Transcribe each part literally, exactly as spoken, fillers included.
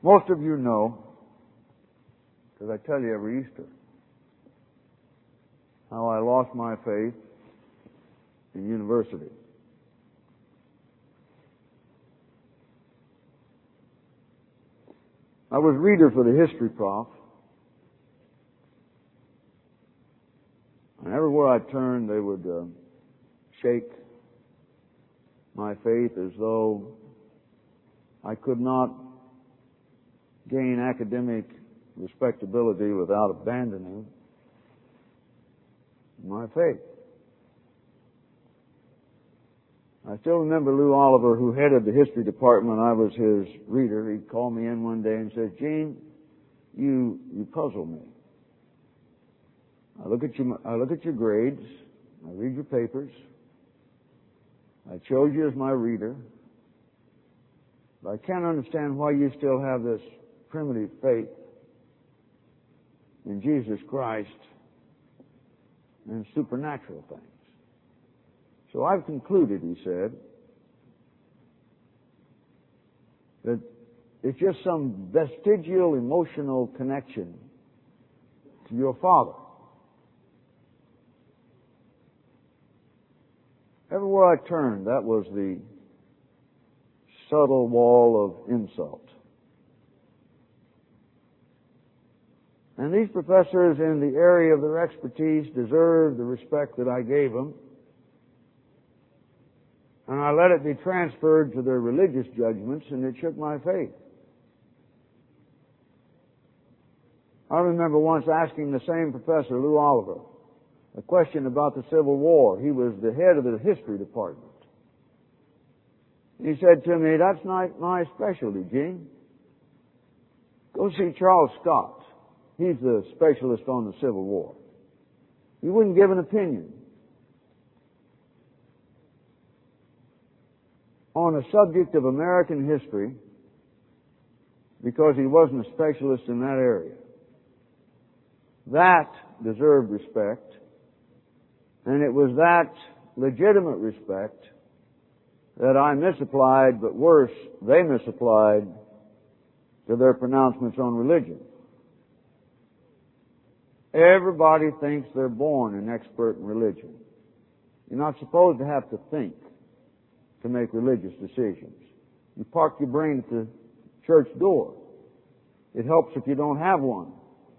Most of you know, because I tell you every Easter, how I lost my faith in university. I was reader for the history prof, and everywhere I turned they would uh, shake my faith as though I could not gain academic respectability without abandoning my faith. I still remember Lou Oliver, who headed the history department. I was his reader. He called me in one day and said, "Gene, you you puzzle me. I look at you. I look at your grades. I read your papers. I chose you as my reader. But I can't understand why you still have this primitive faith in Jesus Christ and supernatural things. So I've concluded," he said, "that it's just some vestigial emotional connection to your father." Everywhere I turned, that was the subtle wall of insult. And these professors in the area of their expertise deserve the respect that I gave them. And I let it be transferred to their religious judgments, and it shook my faith. I remember once asking the same professor, Lou Oliver, a question about the Civil War. He was the head of the history department. He said to me, "That's not my specialty, Gene. Go see Charles Scott. He's the specialist on the Civil War." He wouldn't give an opinion on a subject of American history because he wasn't a specialist in that area. That deserved respect, and it was that legitimate respect that I misapplied, but worse, they misapplied to their pronouncements on religion. Everybody thinks they're born an expert in religion. You're not supposed to have to think to make religious decisions. You park your brain at the church door. It helps if you don't have one.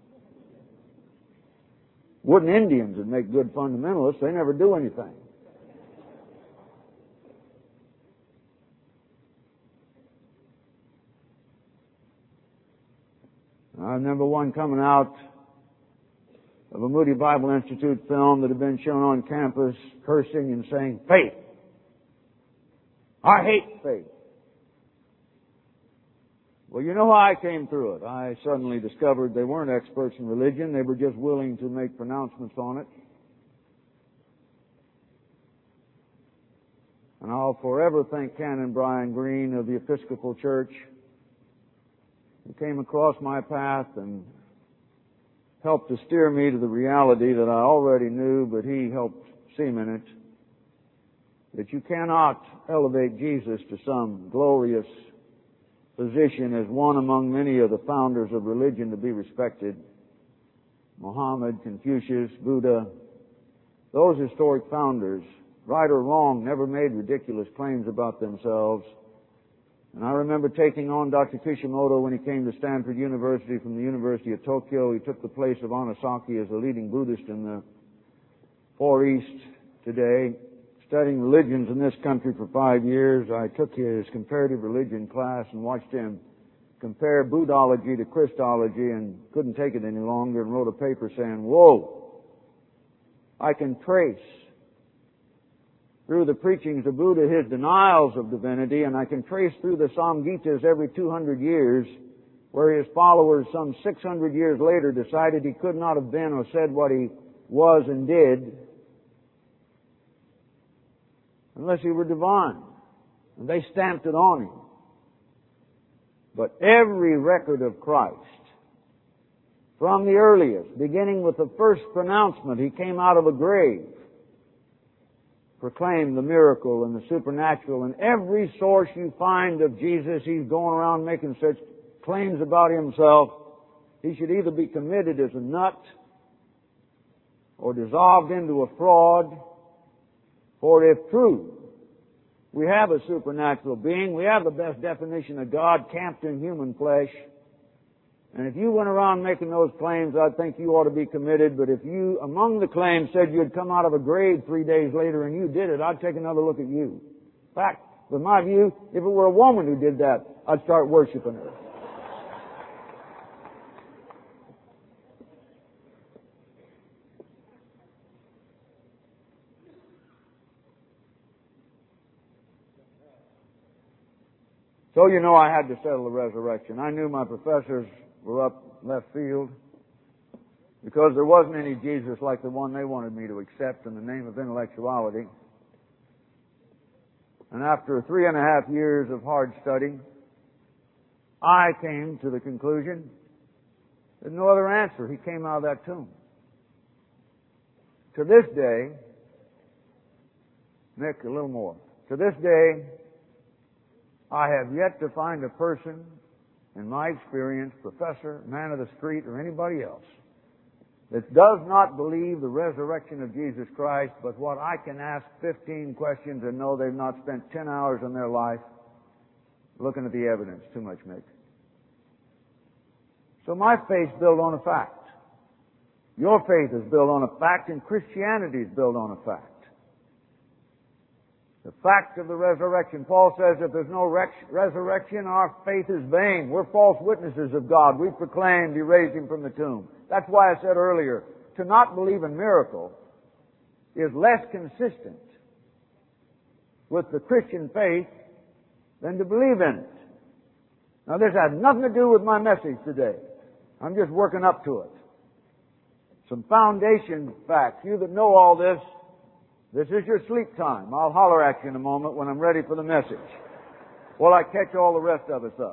Wooden Indians would make good fundamentalists. They never do anything. I remember one coming out of a Moody Bible Institute film that had been shown on campus, cursing and saying, "Faith. I hate faith." Well, you know how I came through it. I suddenly discovered they weren't experts in religion. They were just willing to make pronouncements on it. And I'll forever thank Canon Brian Green of the Episcopal Church, who came across my path and helped to steer me to the reality that I already knew, but he helped cement it, that you cannot elevate Jesus to some glorious position as one among many of the founders of religion to be respected. Muhammad, Confucius, Buddha, those historic founders, right or wrong, never made ridiculous claims about themselves. And I remember taking on Doctor Kishimoto when he came to Stanford University from the University of Tokyo. He took the place of Anosaki as the leading Buddhist in the Far East today. Studying religions in this country for five years, I took his comparative religion class and watched him compare Buddhology to Christology and couldn't take it any longer and wrote a paper saying, "Whoa, I can trace through the preachings of Buddha his denials of divinity, and I can trace through the Samhitas every two hundred years where his followers some six hundred years later decided he could not have been or said what he was and did unless he were divine. And they stamped it on him. But every record of Christ, from the earliest, beginning with the first pronouncement, he came out of a grave, proclaimed the miracle and the supernatural. And every source you find of Jesus, he's going around making such claims about himself, he should either be committed as a nut or dissolved into a fraud. For if true, we have a supernatural being, we have the best definition of God camped in human flesh, and if you went around making those claims, I'd think you ought to be committed. But if you, among the claims, said you'd come out of a grave three days later and you did it, I'd take another look at you. In fact, with my view, if it were a woman who did that, I'd start worshiping her. So you know I had to settle the resurrection. I knew my professors were up left field because there wasn't any Jesus like the one they wanted me to accept in the name of intellectuality. And after three and a half years of hard study, I came to the conclusion there's no other answer. He came out of that tomb. To this day, Nick, a little more. To this day, I have yet to find a person, in my experience, professor, man of the street, or anybody else, that does not believe the resurrection of Jesus Christ, but what I can ask fifteen questions and know they've not spent ten hours in their life looking at the evidence. Too much, Mick. So my faith's built on a fact. Your faith is built on a fact, and Christianity is built on a fact. The fact of the resurrection. Paul says if there's no resurrection, our faith is vain. We're false witnesses of God. We proclaimed He raised Him from the tomb. That's why I said earlier, to not believe in miracle is less consistent with the Christian faith than to believe in it. Now this has nothing to do with my message today. I'm just working up to it. Some foundation facts. You that know all this, this is your sleep time. I'll holler at you in a moment when I'm ready for the message. While I catch all the rest of us up.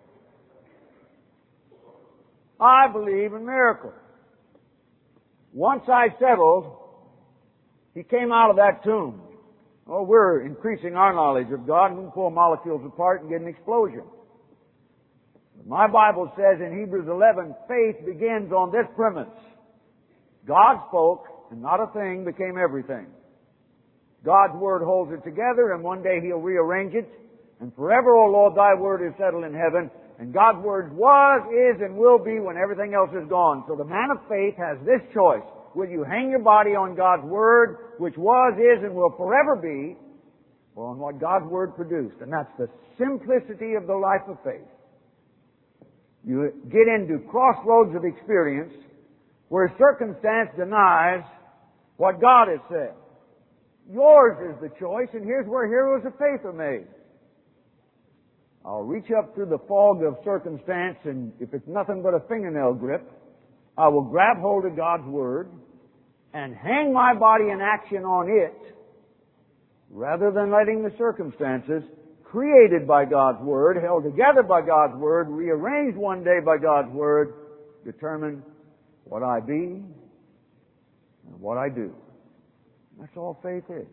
I believe in miracles. Once I settled, He came out of that tomb. Oh, we're increasing our knowledge of God, and we can pull molecules apart and get an explosion. But my Bible says in Hebrews eleven, faith begins on this premise. God spoke, and not a thing became everything. God's Word holds it together, and one day He'll rearrange it. And forever, O Lord, Thy Word is settled in heaven. And God's Word was, is, and will be when everything else is gone. So the man of faith has this choice. Will you hang your body on God's Word, which was, is, and will forever be, or on what God's Word produced? And that's the simplicity of the life of faith. You get into crossroads of experience where circumstance denies what God has said. Yours is the choice, and here's where heroes of faith are made. I'll reach up through the fog of circumstance, and if it's nothing but a fingernail grip, I will grab hold of God's Word and hang my body in action on it, rather than letting the circumstances created by God's Word, held together by God's Word, rearranged one day by God's Word, determine what I be and what I do. That's all faith is.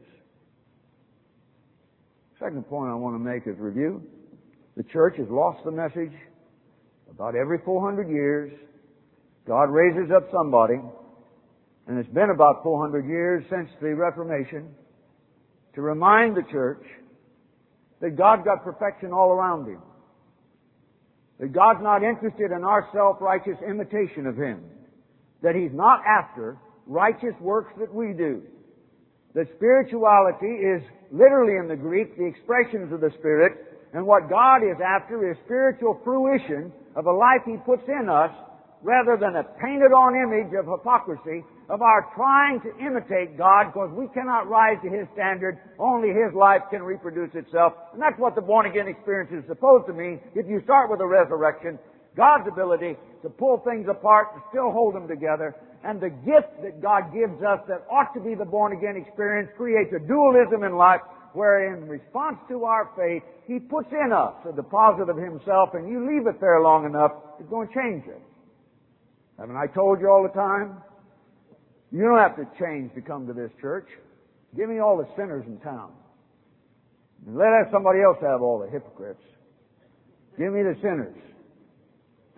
Second point I want to make is review. The church has lost the message about every four hundred years. God raises up somebody, and it's been about four hundred years since the Reformation, to remind the church that God's got perfection all around Him. That God's not interested in our self-righteous imitation of Him. That He's not after righteous works that we do. That spirituality is literally in the Greek the expressions of the Spirit, and what God is after is spiritual fruition of a life He puts in us, rather than a painted-on image of hypocrisy of our trying to imitate God, because we cannot rise to His standard. Only His life can reproduce itself. And that's what the born-again experience is supposed to mean. If you start with the resurrection, God's ability to pull things apart and still hold them together, and the gift that God gives us that ought to be the born-again experience creates a dualism in life, where in response to our faith, He puts in us a deposit of Himself, and you leave it there long enough, it's going to change it. Haven't I told you all the time? You don't have to change to come to this church. Give me all the sinners in town. And let somebody else have all the hypocrites. Give me the sinners.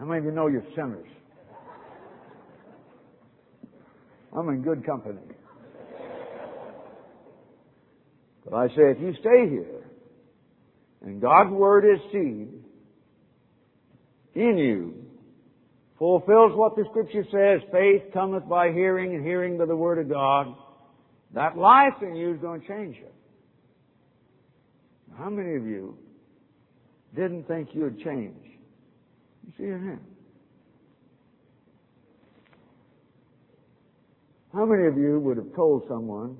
How many of you know you're sinners? I'm in good company. But I say, if you stay here, and God's Word is seed in you, fulfills what the Scripture says, faith cometh by hearing, and hearing by the Word of God, that life in you is going to change you. How many of you didn't think you would change? You see your hand. How many of you would have told someone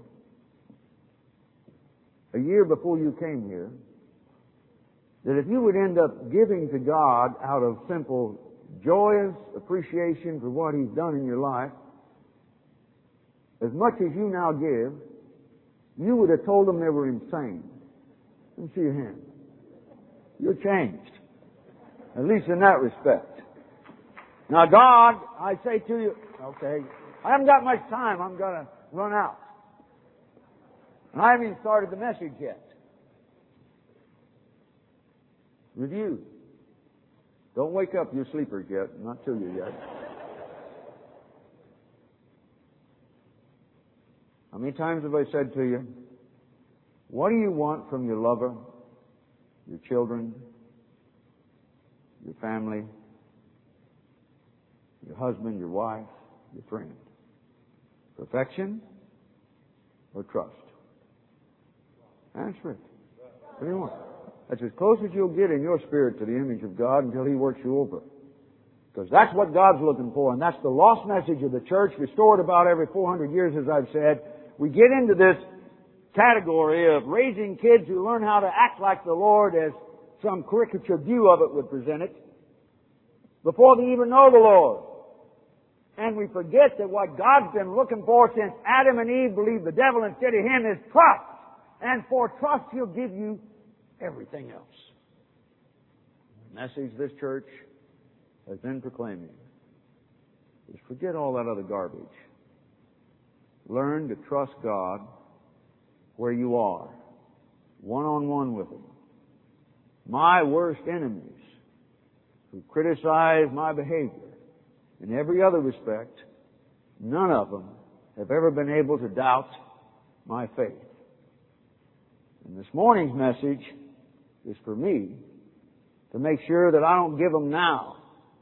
a year before you came here that if you would end up giving to God out of simple, joyous appreciation for what He's done in your life, as much as you now give, you would have told them they were insane? Let me see your hand. You're changed. At least in that respect. Now God, I say to you, okay, I haven't got much time. I'm going to run out. And I haven't even started the message yet. Review. Don't wake up, you sleepers yet. Not to you yet. How many times have I said to you, what do you want from your lover, your children, your family, your husband, your wife, your friend? Perfection or trust? Answer it. What do you want? That's as close as you'll get in your spirit to the image of God until He works you over. Because that's what God's looking for, and that's the lost message of the church, restored about every four hundred years, as I've said. We get into this category of raising kids who learn how to act like the Lord, as some caricature view of it would present it, before they even know the Lord. And we forget that what God's been looking for since Adam and Eve believed the devil instead of Him is trust. And for trust, He'll give you everything else. The message this church has been proclaiming is forget all that other garbage. Learn to trust God where you are, one-on-one with Him. My worst enemies, who criticize my behavior in every other respect, none of them have ever been able to doubt my faith. And this morning's message is for me to make sure that I don't give them now,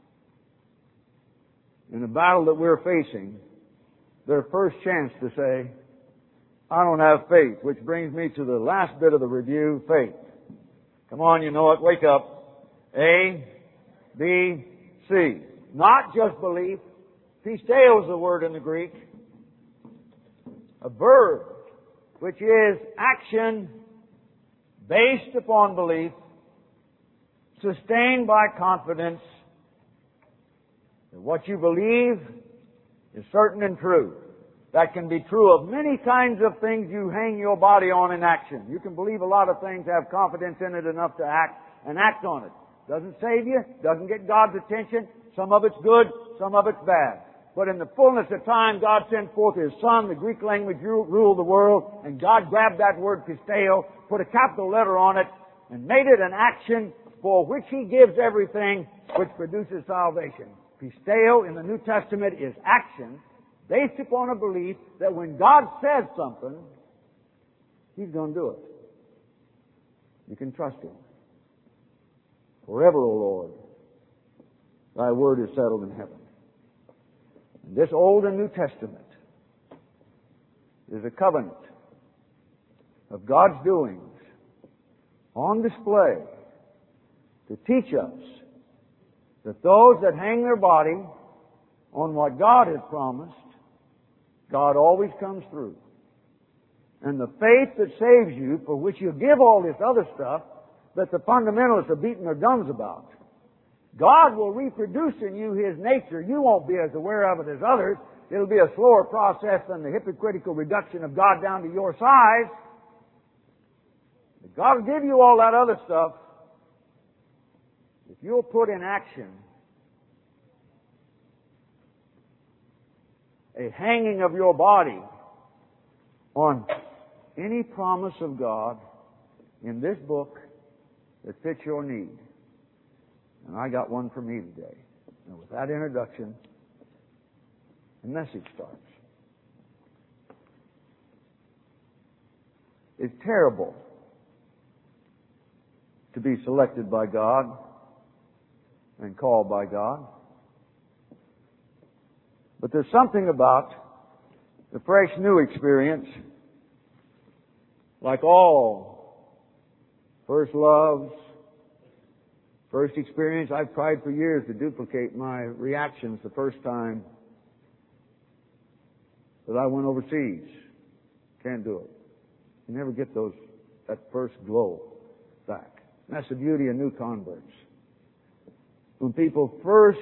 in the battle that we're facing, their first chance to say, I don't have faith, which brings me to the last bit of the review, faith. Come on, you know it. Wake up. A, B, C. Not just belief. Pisteo is the word in the Greek. A verb, which is action based upon belief, sustained by confidence that what you believe is certain and true. That can be true of many kinds of things you hang your body on in action. You can believe a lot of things, have confidence in it enough to act, and act on it. Doesn't save you, doesn't get God's attention. Some of it's good, some of it's bad. But in the fullness of time, God sent forth His Son. The Greek language ruled the world, and God grabbed that word pisteo, put a capital letter on it, and made it an action for which He gives everything which produces salvation. Pisteo in the New Testament is action based upon a belief that when God says something, He's going to do it. You can trust Him. Forever, O Lord, Thy word is settled in heaven. And this Old and New Testament is a covenant of God's doings on display to teach us that those that hang their body on what God has promised, God always comes through. And the faith that saves you, for which you give all this other stuff that the fundamentalists are beating their gums about, God will reproduce in you His nature. You won't be as aware of it as others. It'll be a slower process than the hypocritical reduction of God down to your size. But God will give you all that other stuff if you'll put in action a hanging of your body on any promise of God in this book that fits your need. And I got one for me today. And with that introduction, the message starts. It's terrible to be selected by God and called by God. But there's something about the fresh new experience, like all first loves, first experience. I've tried for years to duplicate my reactions the first time that I went overseas. Can't do it. You never get those, that first glow back. And that's the beauty of new converts. When people first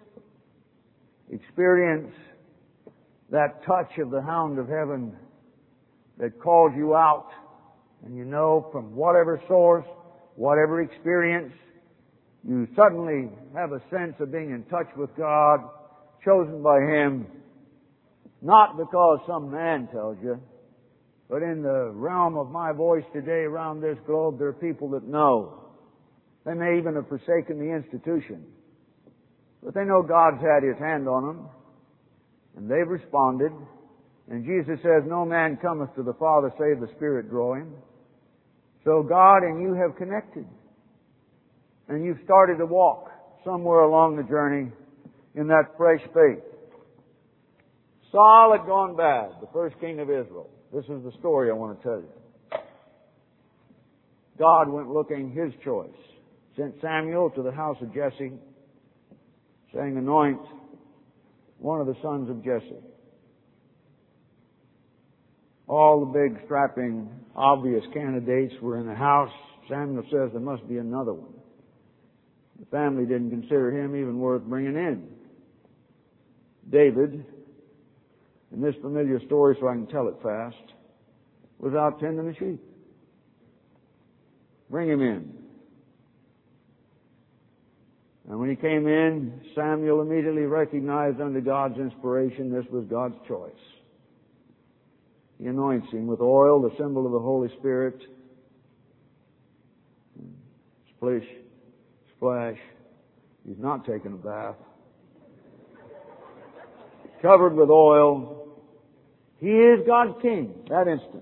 experience that touch of the hound of heaven that calls you out, and you know from whatever source, whatever experience, you suddenly have a sense of being in touch with God, chosen by Him, not because some man tells you, but in the realm of my voice today around this globe, there are people that know. They may even have forsaken the institution, but they know God's had His hand on them, and they've responded. And Jesus says, no man cometh to the Father save the Spirit draw him. So God and you have connected. And you've started to walk somewhere along the journey in that fresh faith. Saul had gone bad, the first king of Israel. This is the story I want to tell you. God went looking His choice. Sent Samuel to the house of Jesse, saying, anoint one of the sons of Jesse. All the big, strapping, obvious candidates were in the house. Samuel says there must be another one. The family didn't consider him even worth bringing in. David, in this familiar story so I can tell it fast, was out tending the sheep. Bring him in. And when he came in, Samuel immediately recognized under God's inspiration this was God's choice. He anoints him with oil, the symbol of the Holy Spirit. Splish, splash. He's not taking a bath. Covered with oil. He is God's king that instant.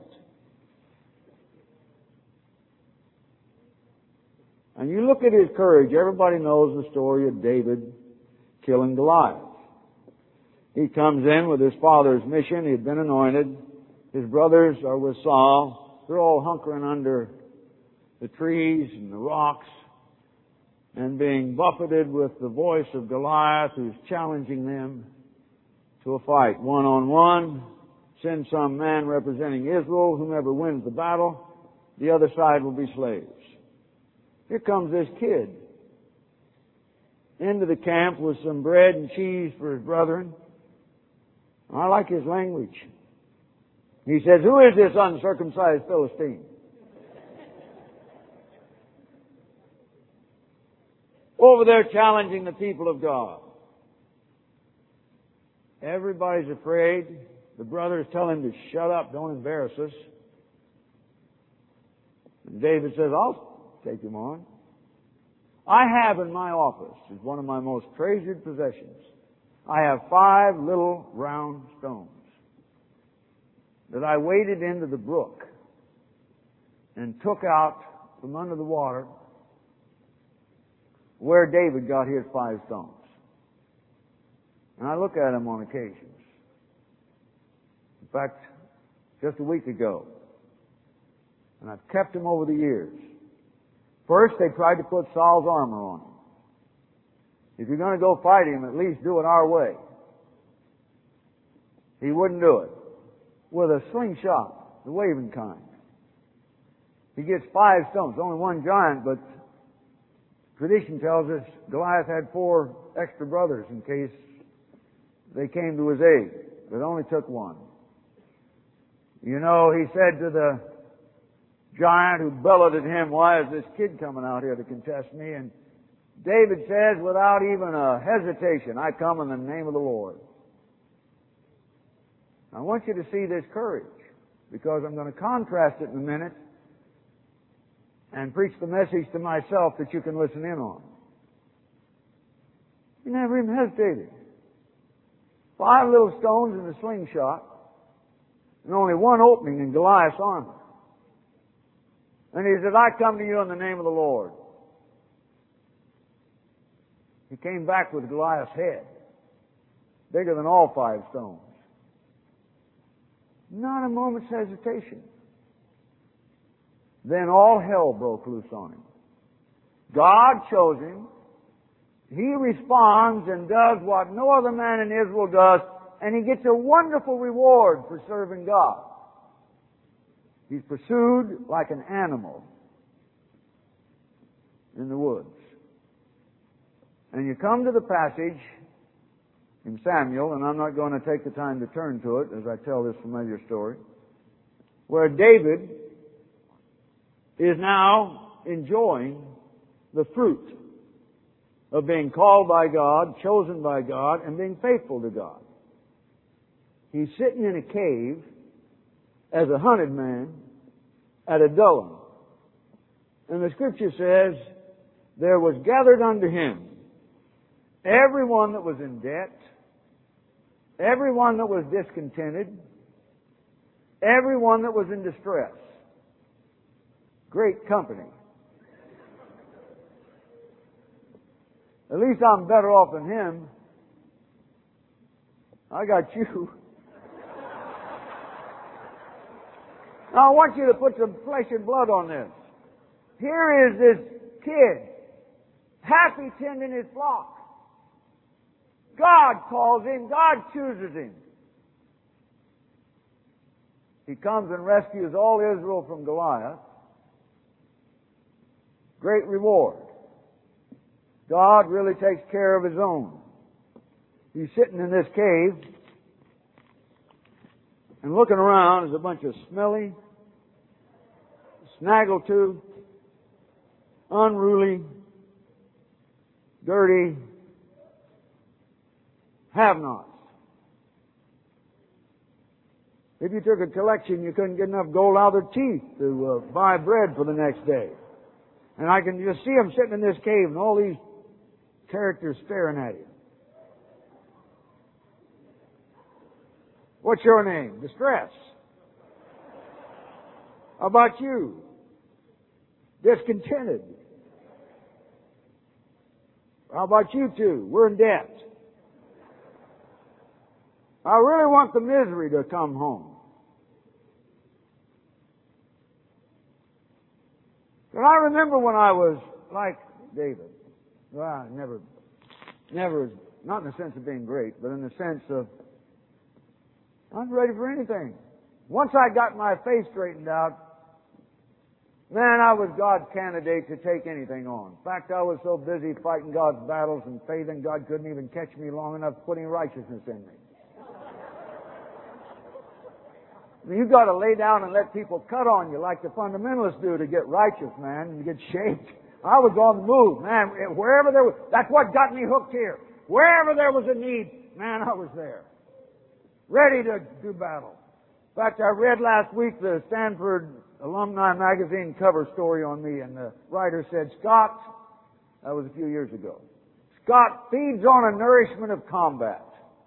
And you look at his courage. Everybody knows the story of David killing Goliath. He comes in with his father's mission. He had been anointed. His brothers are with Saul. They're all hunkering under the trees and the rocks and being buffeted with the voice of Goliath, who's challenging them to a fight. One on one. Send some man representing Israel. Whomever wins the battle, the other side will be slaves. Here comes this kid into the camp with some bread and cheese for his brethren. I like his language. He says, who is this uncircumcised Philistine? Over there challenging the people of God. Everybody's afraid. The brothers tell him to shut up, don't embarrass us. And David says, I'll take him on. I have in my office, is one of my most treasured possessions, I have five little round stones that I waded into the brook and took out from under the water where David got his five stones. And I look at them on occasions. In fact, just a week ago, and I've kept them over the years. First, they tried to put Saul's armor on him. If you're going to go fight him, at least do it our way. He wouldn't do it. With a slingshot, the waving kind. He gets five stones. Only one giant, but tradition tells us Goliath had four extra brothers in case they came to his aid. But it only took one. You know, he said to the giant who bellowed at him, why is this kid coming out here to contest me? And David says, without even a hesitation, I come in the name of the Lord. I want you to see this courage, because I'm going to contrast it in a minute and preach the message to myself that you can listen in on. He never even hesitated. Five little stones in a slingshot, and only one opening in Goliath's armor. And he said, I come to you in the name of the Lord. He came back with Goliath's head, bigger than all five stones. Not a moment's hesitation. Then all hell broke loose on him. God chose him. He responds and does what no other man in Israel does, and he gets a wonderful reward for serving God. He's pursued like an animal in the woods. And you come to the passage in Samuel, and I'm not going to take the time to turn to it as I tell this familiar story, where David is now enjoying the fruit of being called by God, chosen by God, and being faithful to God. He's sitting in a cave as a hunted man at Adullam. And the scripture says, there was gathered unto him everyone that was in debt, everyone that was discontented, everyone that was in distress. Great company. At least I'm better off than him. I got you. Now I want you to put some flesh and blood on this. Here is this kid, happy tending his flock. God calls him, God chooses him. He comes and rescues all Israel from Goliath. Great reward. God really takes care of his own. He's sitting in this cave, and looking around is a bunch of smelly, snaggletooth, unruly, dirty have-nots. If you took a collection, you couldn't get enough gold out of their teeth to uh, buy bread for the next day. And I can just see them sitting in this cave and all these characters staring at you. What's your name? Distress. How about you? Discontented. How about you two? We're in debt. I really want the misery to come home. But I remember when I was like David. Well, never, never, not in the sense of being great, but in the sense of I'm ready for anything. Once I got my face straightened out, man, I was God's candidate to take anything on. In fact, I was so busy fighting God's battles and faithing God couldn't even catch me long enough putting righteousness in me. You've got to lay down and let people cut on you like the fundamentalists do to get righteous, man, and get shaped. I was on the move, man. Wherever there was, that's what got me hooked here. Wherever there was a need, man, I was there. Ready to do battle. In fact, I read last week the Stanford Alumni Magazine cover story on me, and the writer said, Scott, that was a few years ago, Scott feeds on a nourishment of combat.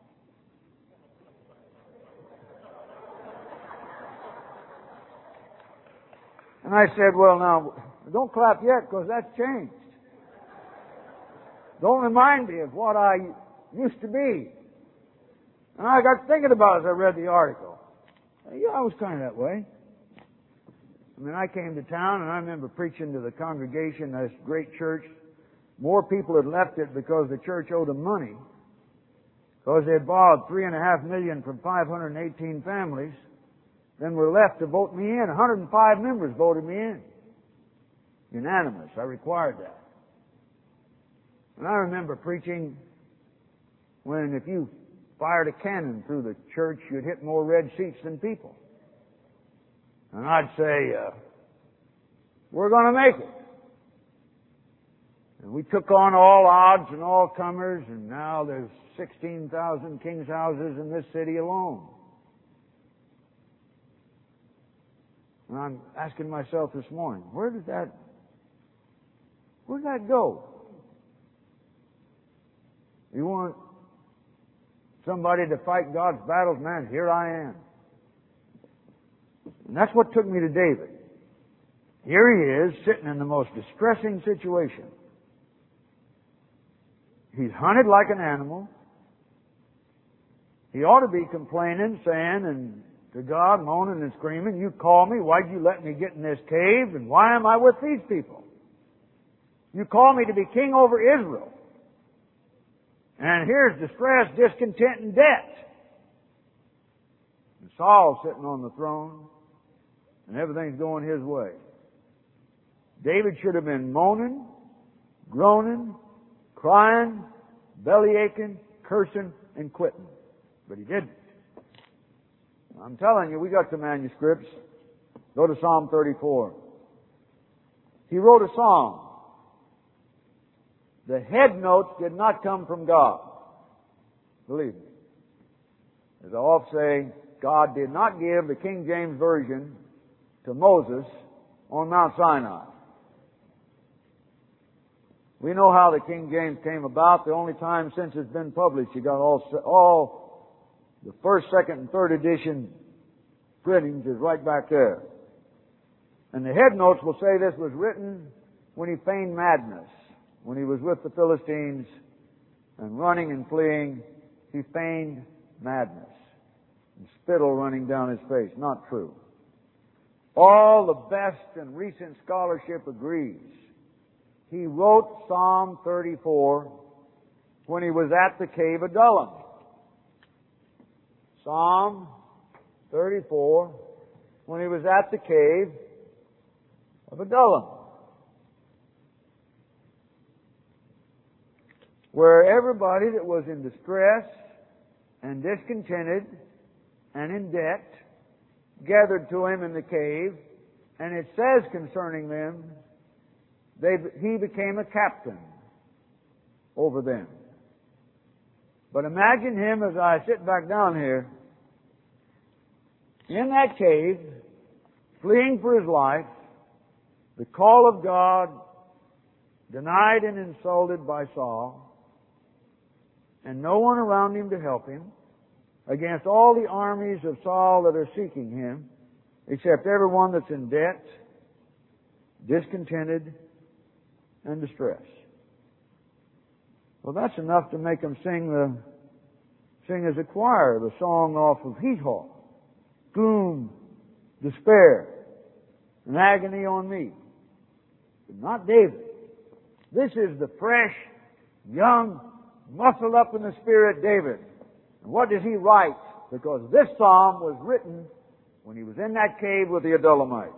And I said, well, now, don't clap yet, because that's changed. Don't remind me of what I used to be. And I got thinking about it as I read the article. Yeah, I was kind of that way. I mean, I came to town, and I remember preaching to the congregation at this great church. More people had left it because the church owed them money, because they had borrowed three and a half million from five hundred eighteen families. Then were left to vote me in. one hundred five members voted me in. Unanimous. I required that. And I remember preaching when if you fired a cannon through the church, you'd hit more red seats than people. And I'd say, uh, we're going to make it. And we took on all odds and all comers, and now there's sixteen thousand King's houses in this city alone. And I'm asking myself this morning, where did that, where did that go? You want somebody to fight God's battles? Man, here I am. And that's what took me to David. Here he is, sitting in the most distressing situation. He's hunted like an animal. He ought to be complaining, saying, and to God, moaning and screaming, you called me, why'd you let me get in this cave, and why am I with these people? You called me to be king over Israel. And here's distress, discontent, and debt. And Saul's sitting on the throne, and everything's going his way. David should have been moaning, groaning, crying, belly aching, cursing, and quitting. But he didn't. I'm telling you, we got the manuscripts. Go to Psalm thirty-four. He wrote a psalm. The head notes did not come from God. Believe me. As I often say, God did not give the King James Version to Moses on Mount Sinai. We know how the King James came about. The only time since it's been published, you got all, all the first, second, and third edition printings is right back there. And the head notes will say this was written when he feigned madness. When he was with the Philistines and running and fleeing, he feigned madness. And spittle running down his face. Not true. All the best and recent scholarship agrees. He wrote Psalm thirty-four when he was at the cave of Adullam. Psalm thirty-four when he was at the cave of Adullam, where everybody that was in distress and discontented and in debt gathered to him in the cave, and it says concerning them, they, he became a captain over them. But imagine him as I sit back down here, in that cave, fleeing for his life, the call of God denied and insulted by Saul, and no one around him to help him, against all the armies of Saul that are seeking him, except everyone that's in debt, discontented, and distressed. Well, that's enough to make them sing the sing as a choir the song off of He-Haw. Gloom, despair, and agony on me. But not David. This is the fresh, young, muscled up in the Spirit David. And what does he write? Because this psalm was written when he was in that cave with the Adullamites.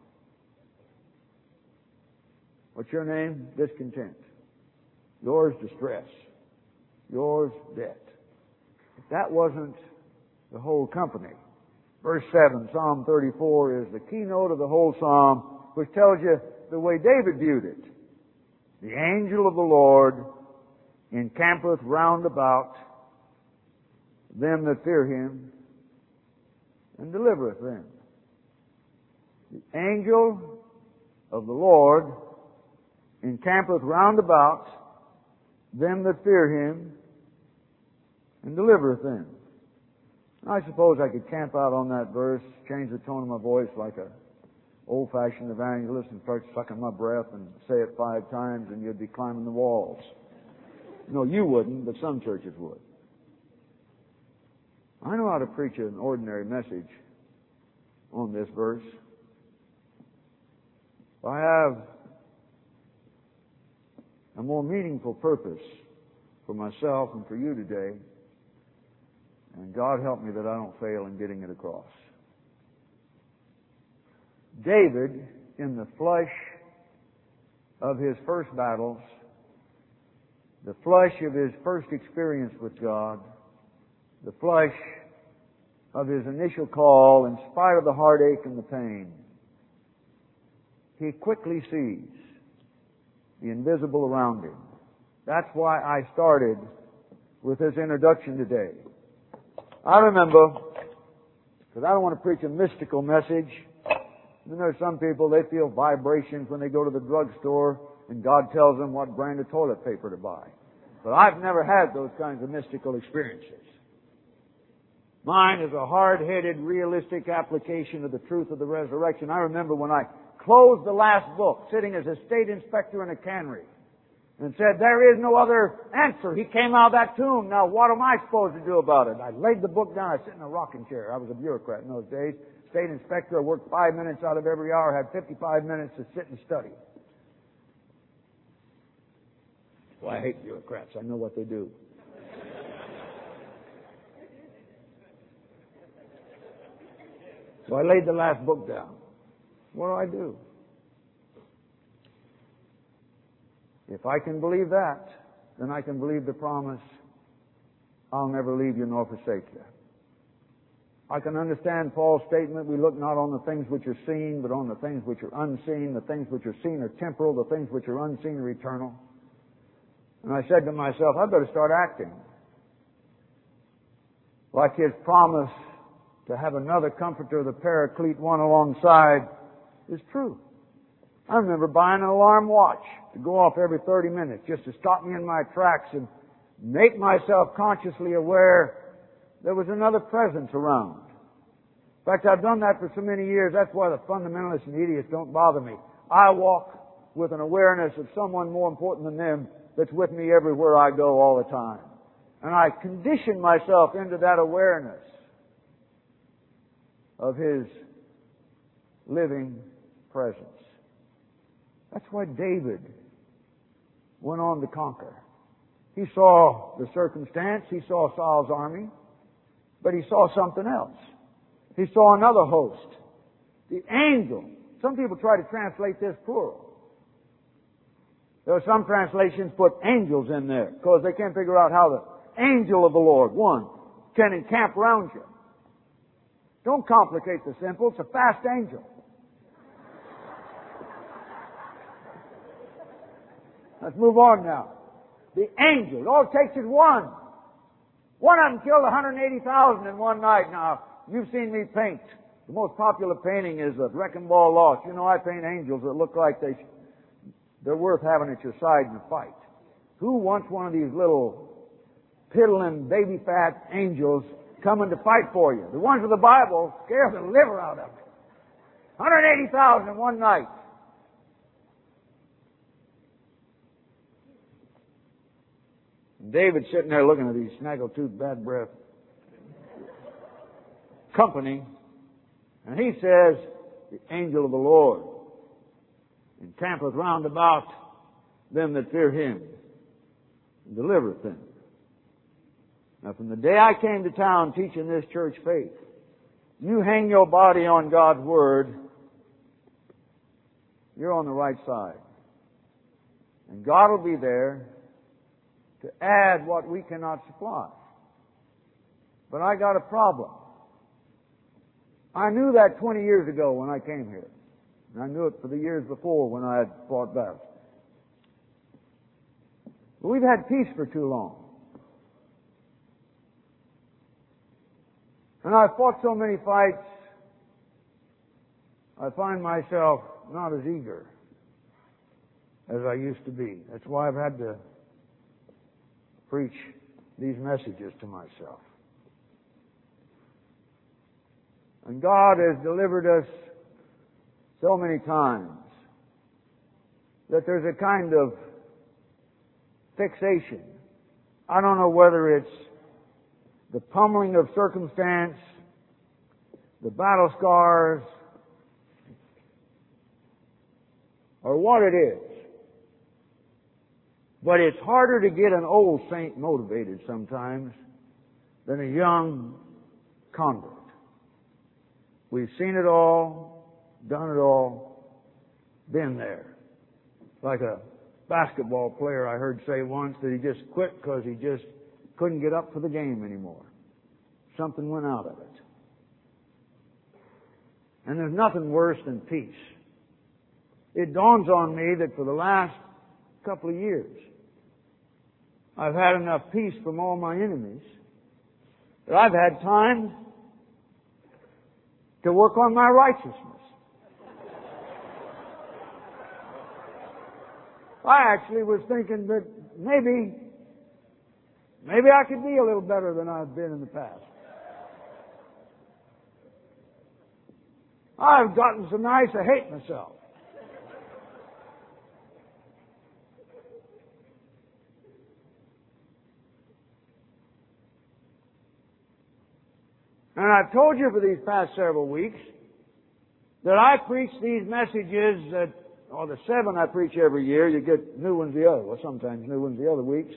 What's your name? Discontent. Yours, distress. Yours, debt. If that wasn't the whole company. Verse seven, Psalm thirty-four, is the keynote of the whole psalm, which tells you the way David viewed it. The angel of the Lord encampeth round about them that fear him, and delivereth them. The angel of the Lord encampeth round about them that fear him, and delivereth them. I suppose I could camp out on that verse, change the tone of my voice like a old-fashioned evangelist and start sucking my breath and say it five times and you'd be climbing the walls. No, you wouldn't, but some churches would. I know how to preach an ordinary message on this verse. I have a more meaningful purpose for myself and for you today. And God help me that I don't fail in getting it across. David, in the flush of his first battles, the flush of his first experience with God, the flush of his initial call, in spite of the heartache and the pain, he quickly sees the invisible around him. That's why I started with this introduction today. I remember, because I don't want to preach a mystical message. And there's some people, they feel vibrations when they go to the drugstore and God tells them what brand of toilet paper to buy. But I've never had those kinds of mystical experiences. Mine is a hard-headed, realistic application of the truth of the resurrection. I remember when I closed the last book, sitting as a state inspector in a cannery, and said, there is no other answer. He came out of that tomb. Now what am I supposed to do about it? I laid the book down. I sit in a rocking chair. I was a bureaucrat in those days. State inspector. I worked five minutes out of every hour. Had fifty-five minutes to sit and study. Well, I hate bureaucrats. I know what they do. So I laid the last book down. What do I do? If I can believe that, then I can believe the promise, I'll never leave you nor forsake you. I can understand Paul's statement, we look not on the things which are seen, but on the things which are unseen. The things which are seen are temporal, the things which are unseen are eternal. And I said to myself, I better start acting like his promise to have another comforter, the Paraclete, one alongside, is true. I remember buying an alarm watch to go off every thirty minutes just to stop me in my tracks and make myself consciously aware there was another presence around. In fact, I've done that for so many years. That's why the fundamentalists and idiots don't bother me. I walk with an awareness of someone more important than them that's with me everywhere I go all the time. And I condition myself into that awareness of His living presence. That's why David went on to conquer. He saw the circumstance, he saw Saul's army, but he saw something else. He saw another host. The angel. Some people try to translate this plural. There are some translations put angels in there because they can't figure out how the angel of the Lord, one, can encamp around you. Don't complicate the simple. It's a fast angel. Let's move on now. The angel. All it takes is one. One of them killed one hundred eighty thousand in one night. Now, you've seen me paint. The most popular painting is a Wrecking Ball Lost. You know, I paint angels that look like they, they're worth having at your side in a fight. Who wants one of these little piddling, baby fat angels coming to fight for you? The ones of the Bible scare the liver out of you. one hundred eighty thousand in one night. David's sitting there looking at these snaggle-toothed, bad-breath company, and he says, the angel of the Lord encampeth round about them that fear Him, and delivereth them. Now, from the day I came to town teaching this church faith, you hang your body on God's Word, you're on the right side. And God will be there to add what we cannot supply. But I got a problem. I knew that twenty years ago when I came here. And I knew it for the years before when I had fought battles. But we've had peace for too long. And I've fought so many fights, I find myself not as eager as I used to be. That's why I've had to preach these messages to myself. And God has delivered us so many times that there's a kind of fixation. I don't know whether it's the pummeling of circumstance, the battle scars, or what it is. But it's harder to get an old saint motivated sometimes than a young convert. We've seen it all, done it all, been there. Like a basketball player I heard say once that he just quit because he just couldn't get up for the game anymore. Something went out of it. And there's nothing worse than peace. It dawns on me that for the last couple of years, I've had enough peace from all my enemies that I've had time to work on my righteousness. I actually was thinking that maybe Maybe I could be a little better than I've been in the past. I've gotten so nice I hate myself. And I've told you for these past several weeks that I preach these messages that, or the seven I preach every year, you get new ones the other, well sometimes new ones the other weeks.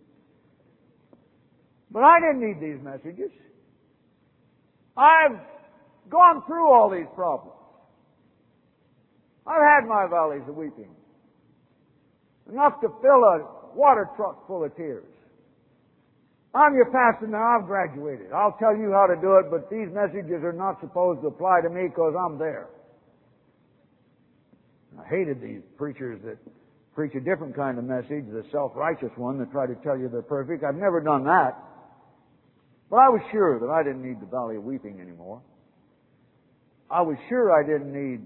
But I didn't need these messages. I've gone through all these problems. I've had my valleys of weeping. Enough to fill a water truck full of tears. I'm your pastor now, I've graduated. I'll tell you how to do it, but these messages are not supposed to apply to me because I'm there. I hated these preachers that preach a different kind of message, the self-righteous one that try to tell you they're perfect. I've never done that. But I was sure that I didn't need the valley of weeping anymore. I was sure I didn't need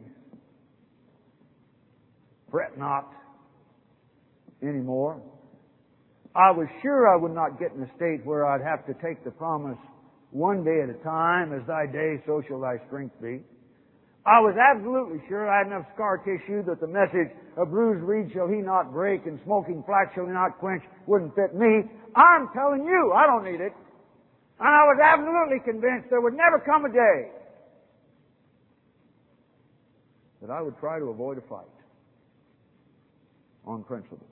fret not anymore. I was sure I would not get in a state where I'd have to take the promise one day at a time, as thy day, so shall thy strength be. I was absolutely sure I had enough scar tissue that the message, a bruised reed shall he not break and smoking flax shall he not quench, wouldn't fit me. I'm telling you, I don't need it. And I was absolutely convinced there would never come a day that I would try to avoid a fight on principle.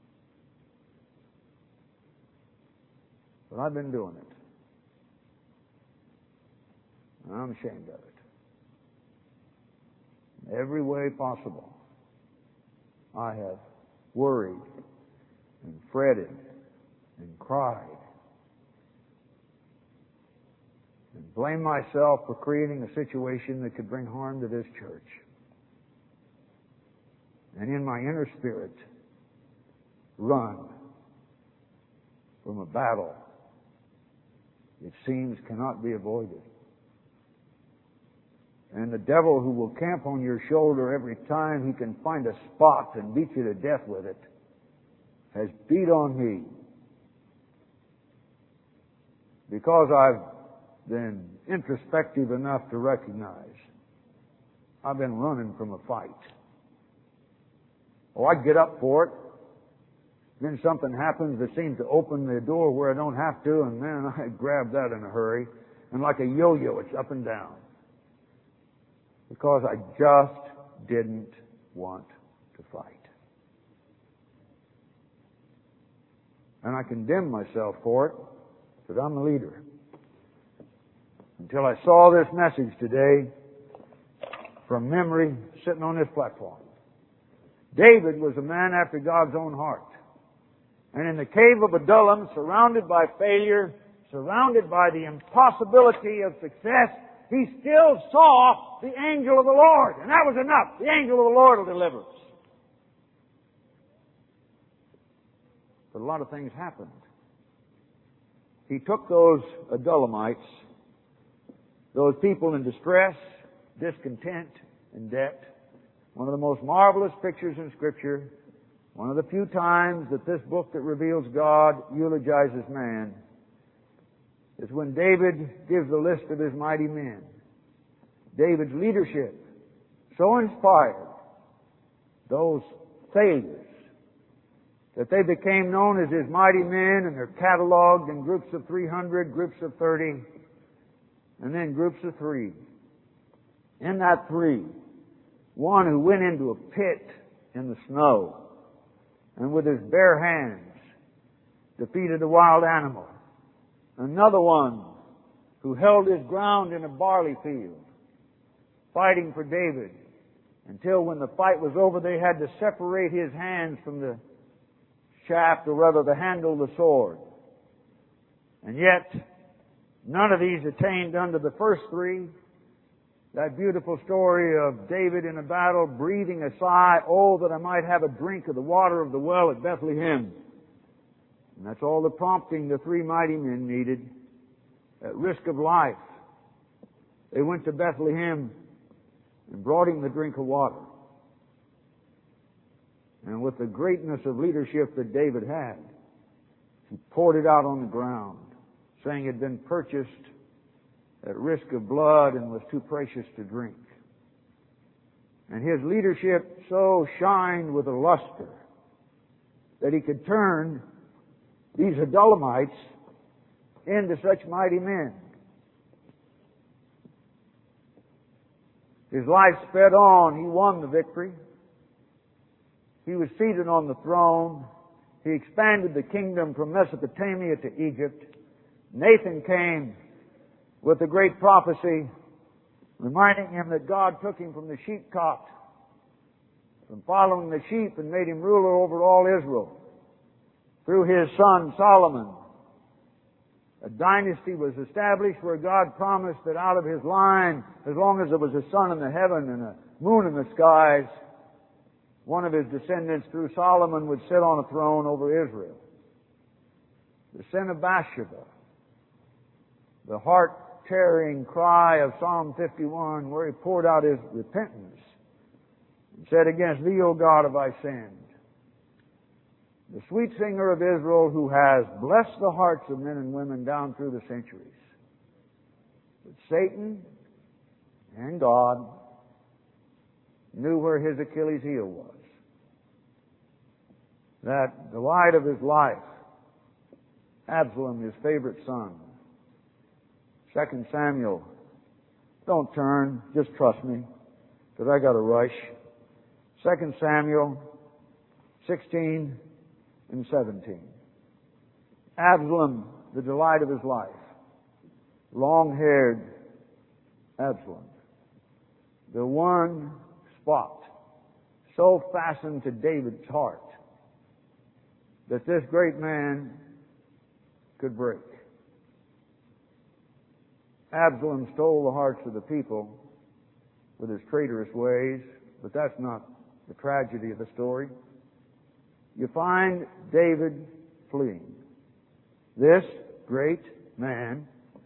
But I've been doing it. And I'm ashamed of it. In every way possible, I have worried and fretted and cried and blamed myself for creating a situation that could bring harm to this church. And in my inner spirit, run from a battle it seems cannot be avoided. And the devil who will camp on your shoulder every time he can find a spot and beat you to death with it has beat on me because I've been introspective enough to recognize I've been running from a fight. Oh, I get up for it. Then something happens that seems to open the door where I don't have to, and then I grab that in a hurry. And like a yo-yo, it's up and down. Because I just didn't want to fight. And I condemn myself for it, but I'm the leader. Until I saw this message today from memory sitting on this platform. David was a man after God's own heart. And in the cave of Adullam, surrounded by failure, surrounded by the impossibility of success, he still saw the angel of the Lord. And that was enough. The angel of the Lord will deliver us. But a lot of things happened. He took those Adullamites, those people in distress, discontent, and debt, one of the most marvelous pictures in Scripture, one of the few times that this book that reveals God eulogizes man, is when David gives the list of his mighty men. David's leadership so inspired those failures that they became known as his mighty men, and they're cataloged in groups of three hundred, groups of thirty, and then groups of three. In that three, one who went into a pit in the snow and with his bare hands defeated a wild animal. Another one who held his ground in a barley field, fighting for David, until when the fight was over they had to separate his hands from the shaft, or rather the handle of the sword. And yet, none of these attained unto the first three. That beautiful story of David in a battle, breathing a sigh, oh, that I might have a drink of the water of the well at Bethlehem. And that's all the prompting the three mighty men needed. At risk of life, they went to Bethlehem and brought him the drink of water. And with the greatness of leadership that David had, He poured it out on the ground, saying it had been purchased at risk of blood and was too precious to drink. And his leadership so shined with a luster that he could turn these Adulamites into such mighty men. His life sped on. He won the victory. He was seated on the throne. He expanded the kingdom from Mesopotamia to Egypt. Nathan came with a great prophecy, reminding him that God took him from the sheep cot, from following the sheep, and made him ruler over all Israel. Through his son Solomon, a dynasty was established where God promised that out of his line, as long as there was a sun in the heaven and a moon in the skies, one of his descendants through Solomon would sit on a throne over Israel. The sin of Bathsheba, the heart-tearing cry of Psalm fifty-one, where he poured out his repentance and said, "Against thee, O God, have I sinned." The sweet singer of Israel who has blessed the hearts of men and women down through the centuries. But Satan and God knew where his Achilles heel was. That the light of his life, Absalom, his favorite son. Second Samuel. Don't turn, just trust me, because I got to rush. Second Samuel sixteen and seventeen. Absalom, the delight of his life. Long-haired Absalom. The one spot so fastened to David's heart that this great man could break. Absalom stole the hearts of the people with his traitorous ways, but that's not the tragedy of the story. You find David fleeing. This great man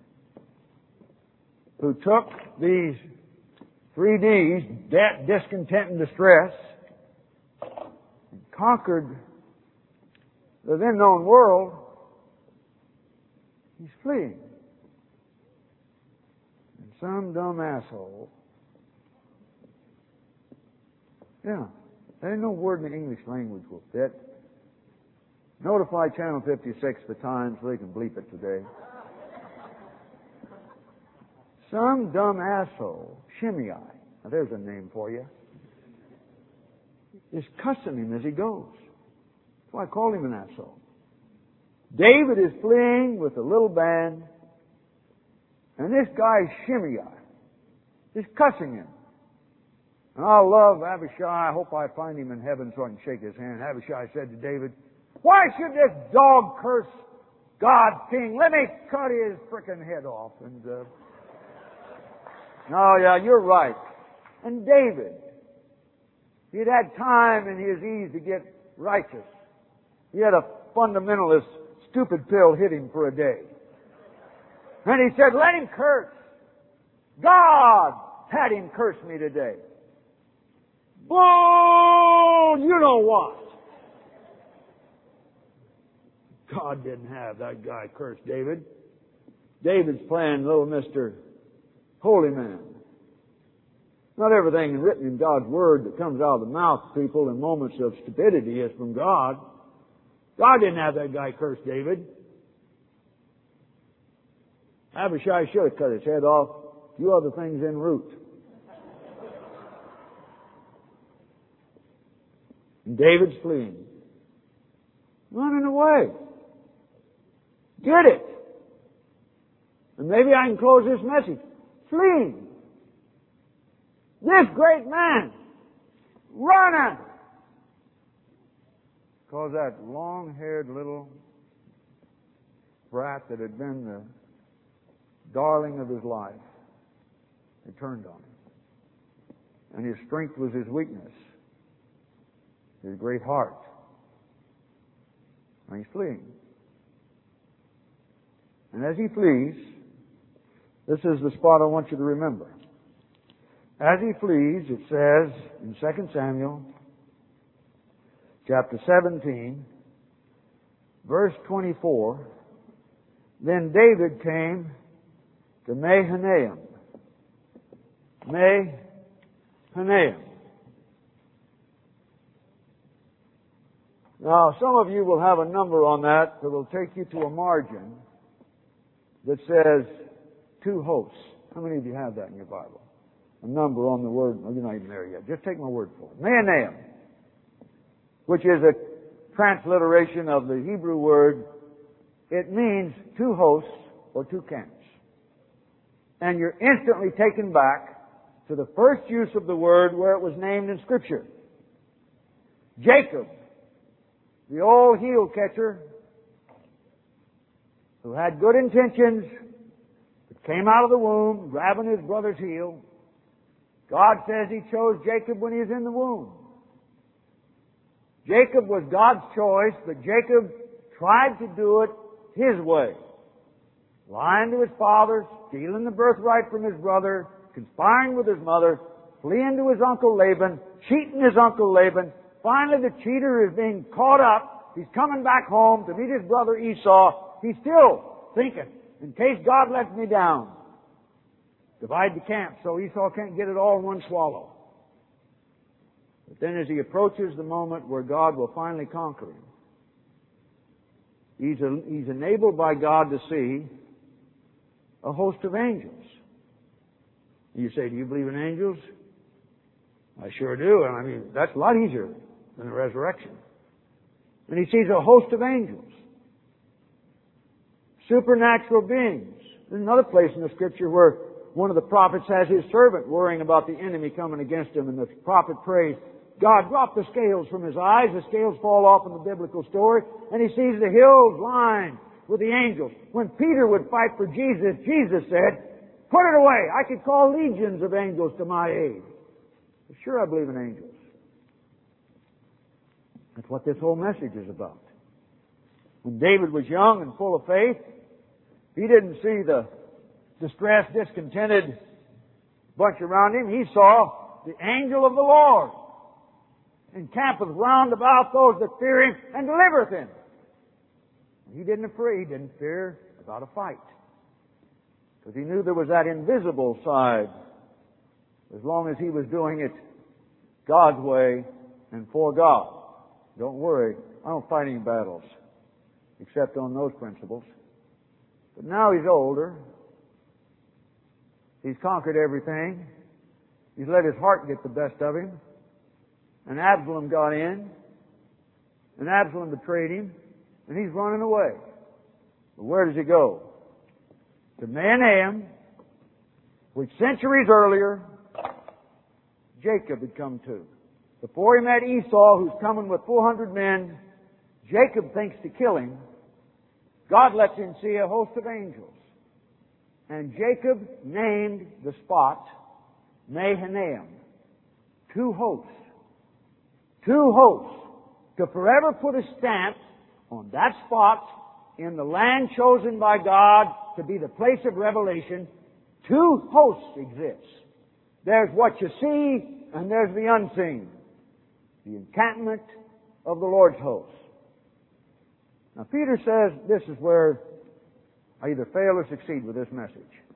who took these three D's, debt, discontent, and distress, and conquered the then known world, he's fleeing. And some dumb asshole, yeah, there ain't no word in the English language will fit. Notify Channel fifty-six the time so they can bleep it today. Some dumb asshole, Shimei, now there's a name for you, is cussing him as he goes. That's why I call him an asshole. David is fleeing with a little band, and this guy Shimei is cussing him. And I love Abishai. I hope I find him in heaven so I can shake his hand. Abishai said to David, "Why should this dog curse God's king? Let me cut his frickin' head off." And, uh, no, yeah, you're right. And David, he'd had time in his ease to get righteous. He had a fundamentalist stupid pill hit him for a day. And he said, "Let him curse. God had him curse me today." Bull! You know what? God didn't have that guy curse David. David's playing little Mister Holy Man. Not everything written in God's Word that comes out of the mouth of people in moments of stupidity is from God. God didn't have that guy curse David. Abishai should have cut his head off. A few other things en route. And David's fleeing. Running away. Get it. And maybe I can close this message. Fleeing. This great man. Running. Because that long-haired little brat that had been the darling of his life, he turned on him. And his strength was his weakness. His great heart. And he's fleeing. And as he flees, this is the spot I want you to remember. As he flees, it says in Second Samuel, chapter seventeen, verse twenty-four, then David came to Mahanaim. Mahanaim. Now, some of you will have a number on that that will take you to a margin that says two hosts. How many of you have that in your Bible? A number on the word. Well, you're not even there yet. Just take my word for it. Mahanaim, which is a transliteration of the Hebrew word. It means two hosts or two camps. And you're instantly taken back to the first use of the word where it was named in Scripture. Jacob, the old heel catcher, who had good intentions, but came out of the womb, grabbing his brother's heel. God says He chose Jacob when he was in the womb. Jacob was God's choice, but Jacob tried to do it his way. Lying to his father, stealing the birthright from his brother, conspiring with his mother, fleeing to his uncle Laban, cheating his uncle Laban. Finally, the cheater is being caught up. He's coming back home to meet his brother Esau. He's still thinking, in case God lets me down, divide the camp so Esau can't get it all in one swallow. But then as he approaches the moment where God will finally conquer him, he's, a, he's enabled by God to see a host of angels. You say, do you believe in angels? I sure do. And I mean, that's a lot easier than the resurrection. And he sees a host of angels. Supernatural beings. There's another place in the Scripture where one of the prophets has his servant worrying about the enemy coming against him, and the prophet prays, God, drop the scales from his eyes. The scales fall off in the biblical story, and he sees the hills lined with the angels. When Peter would fight for Jesus, Jesus said, put it away. I could call legions of angels to my aid. But sure, I believe in angels. That's what this whole message is about. When David was young and full of faith, he didn't see the distressed, discontented bunch around him. He saw the angel of the Lord encampeth round about those that fear Him and delivereth him. He didn't afraid, he didn't fear about a fight. Because he knew there was that invisible side. As long as he was doing it God's way and for God. Don't worry, I don't fight any battles except on those principles. But now he's older. He's conquered everything. He's let his heart get the best of him. And Absalom got in. And Absalom betrayed him. And he's running away. But where does he go? To Mahanaim, which centuries earlier, Jacob had come to. Before he met Esau, who's coming with four hundred men, Jacob thinks to kill him. God lets him see a host of angels. And Jacob named the spot Mahanaim. Two hosts. Two hosts. To forever put a stamp on that spot in the land chosen by God to be the place of revelation. Two hosts exist. There's what you see and there's the unseen. The encampment of the Lord's host. Now Peter says this is where I either fail or succeed with this message.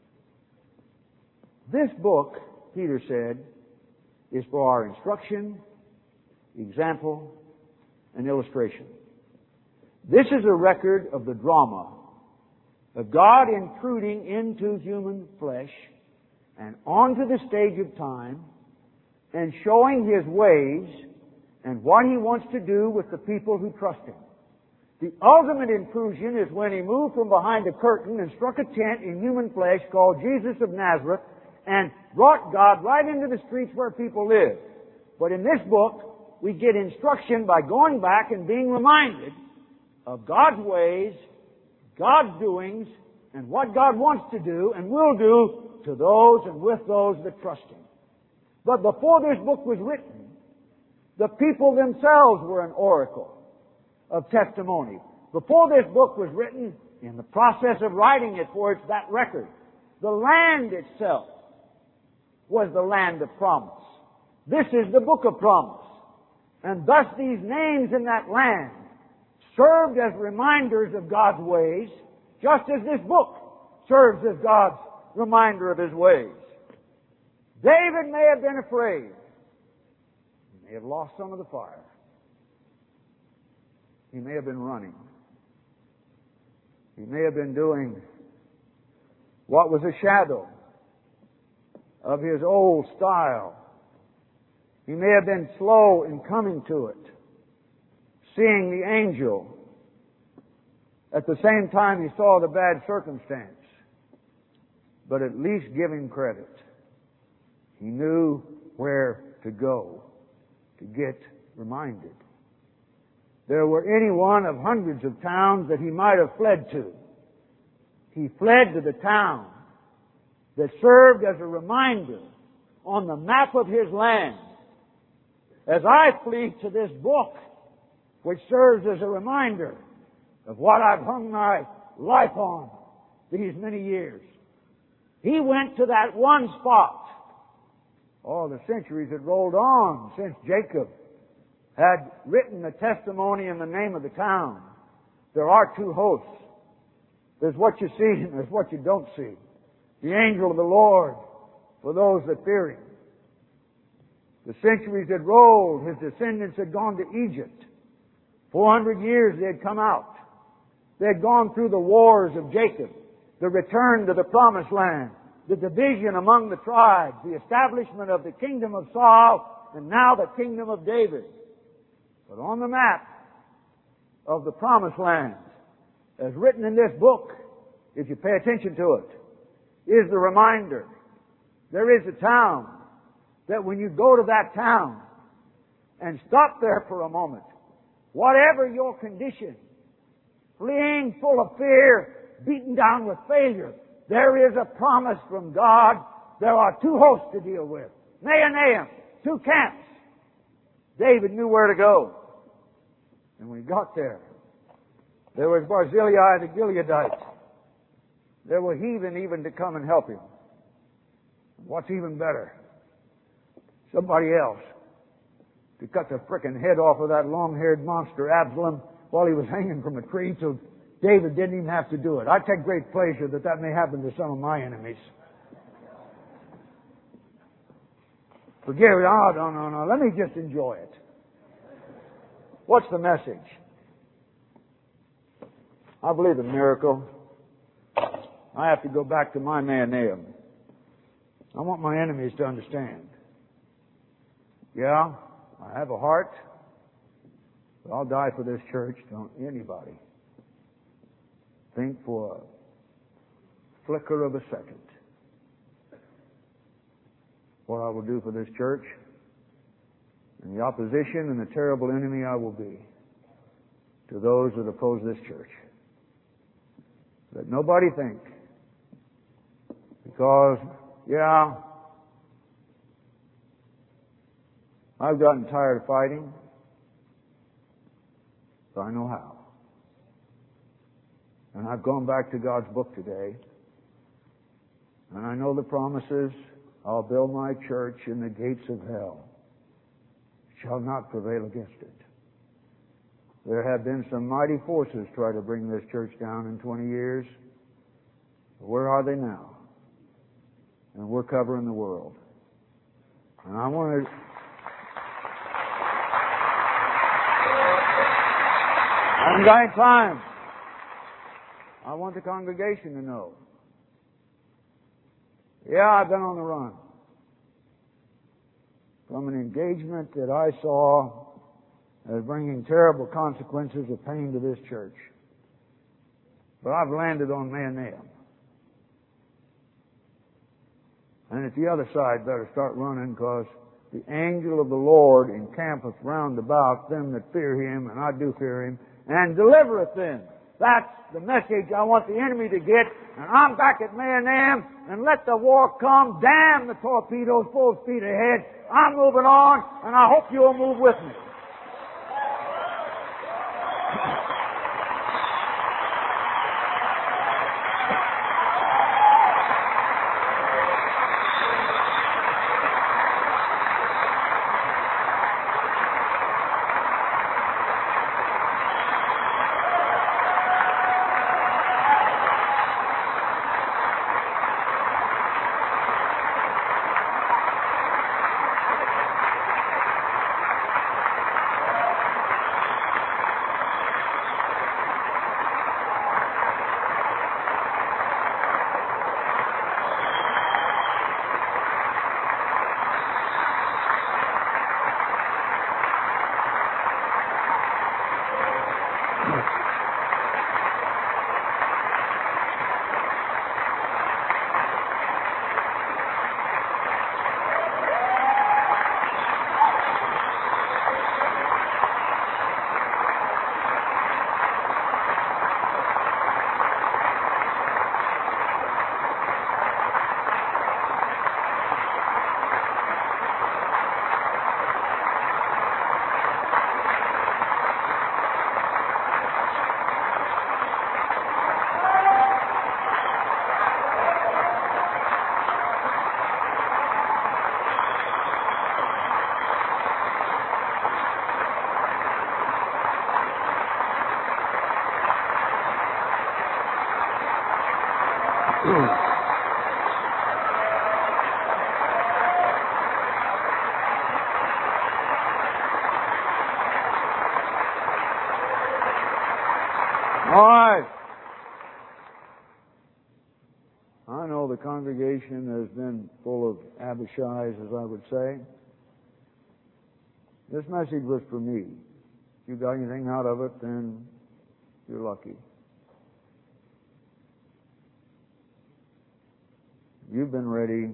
This book, Peter said, is for our instruction, example, and illustration. This is a record of the drama of God intruding into human flesh and onto the stage of time and showing His ways and what He wants to do with the people who trust Him. The ultimate intrusion is when He moved from behind a curtain and struck a tent in human flesh called Jesus of Nazareth and brought God right into the streets where people live. But in this book, we get instruction by going back and being reminded of God's ways, God's doings, and what God wants to do and will do to those and with those that trust Him. But before this book was written, the people themselves were an oracle of testimony. Before this book was written, in the process of writing it for it's that record, the land itself was the land of promise. This is the book of promise. And thus these names in that land served as reminders of God's ways, just as this book serves as God's reminder of His ways. David may have been afraid. He may have lost some of the fire. He may have been running. He may have been doing what was a shadow of his old style. He may have been slow in coming to it, seeing the angel. At the same time, he saw the bad circumstance. But at least give him credit. He knew where to go to get reminded. There were any one of hundreds of towns that he might have fled to. He fled to the town that served as a reminder on the map of his land. As I flee to this book, which serves as a reminder of what I've hung my life on these many years. He went to that one spot. Oh, the centuries had rolled on since Jacob had written the testimony in the name of the town. There are two hosts. There's what you see and there's what you don't see. The angel of the Lord for those that fear Him. The centuries had rolled. His descendants had gone to Egypt. four hundred years they had come out. They had gone through the wars of Jacob, the return to the promised land, the division among the tribes, the establishment of the kingdom of Saul, and now the kingdom of David. But on the map of the promised land, as written in this book, if you pay attention to it, is the reminder. There is a town that when you go to that town and stop there for a moment, whatever your condition, fleeing full of fear, beaten down with failure, there is a promise from God. There are two hosts to deal with. Mahanaim, two camps. David knew where to go. And when he got there, there was Barzillai the Gileadite. There were heathen even to come and help him. What's even better? Somebody else to cut the frickin' head off of that long-haired monster Absalom while he was hanging from a tree, so David didn't even have to do it. I take great pleasure that that may happen to some of my enemies. Forgive me. Oh, no, no, no. Let me just enjoy it. What's the message? I believe in miracle. I have to go back to my Mahanaim. I want my enemies to understand. Yeah, I have a heart, but I'll die for this church. Don't anybody think for a flicker of a second what I will do for this church and the opposition and the terrible enemy I will be to those that oppose this church. Let nobody think, because, yeah, I've gotten tired of fighting, so I know how. And I've gone back to God's book today, and I know the promises. I'll build my church, and the gates of hell shall not prevail against it. There have been some mighty forces try to bring this church down in twenty years. Where are they now? And we're covering the world. And I want to... I haven't got any time. I want the congregation to know. Yeah, I've been on the run from an engagement that I saw as bringing terrible consequences of pain to this church. But I've landed on Mahanaim. And at the other side, better start running, because the angel of the Lord encampeth round about them that fear Him, and I do fear Him, and delivereth them. That's the message I want the enemy to get. And I'm back at Mahanaim, and let the war come. Damn the torpedoes full speed ahead. I'm moving on, and I hope you'll move with me. the congregation has been full of Abishais, as I would say. This message was for me. If you got anything out of it, then you're lucky. You've been ready.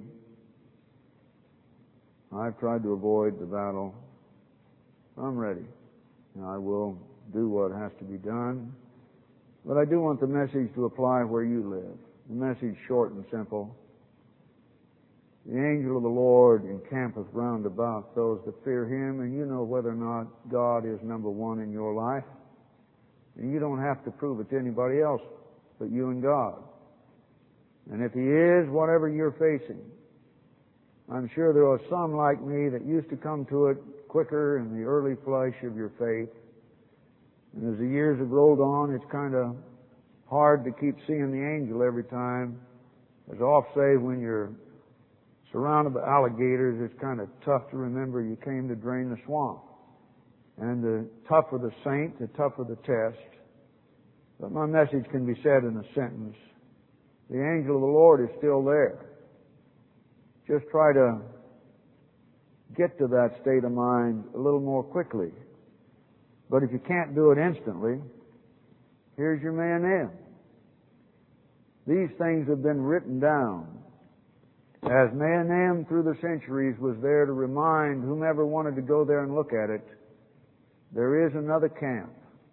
I've tried to avoid the battle. I'm ready. And I will do what has to be done. But I do want the message to apply where you live. The message short and simple. The angel of the Lord encampeth round about those that fear Him, and you know whether or not God is number one in your life. And you don't have to prove it to anybody else but you and God. And if He is, whatever you're facing, I'm sure there are some like me that used to come to it quicker in the early flush of your faith. And as the years have rolled on, it's kind of hard to keep seeing the angel every time. As I often say, when you're surrounded by alligators, it's kind of tough to remember you came to drain the swamp. And the tougher the saint, the tougher the test. But my message can be said in a sentence. The angel of the Lord is still there. Just try to get to that state of mind a little more quickly. But if you can't do it instantly, here's your man in. These things have been written down. As Mahanaim through the centuries was there to remind whomever wanted to go there and look at it, there is another camp.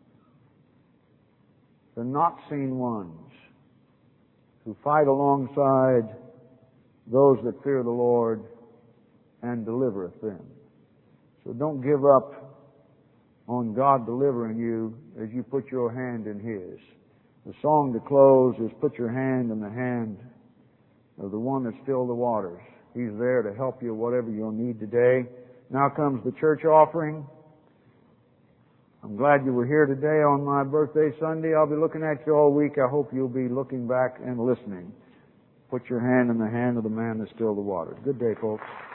The not seen ones who fight alongside those that fear the Lord and delivereth them. So don't give up on God delivering you as you put your hand in His. The song to close is put your hand in the hand of the one that stilled the waters. He's there to help you whatever you'll need today. Now comes the church offering. I'm glad you were here today on my birthday Sunday. I'll be looking at you all week. I hope you'll be looking back and listening. Put your hand in the hand of the man that stilled the waters. Good day, folks.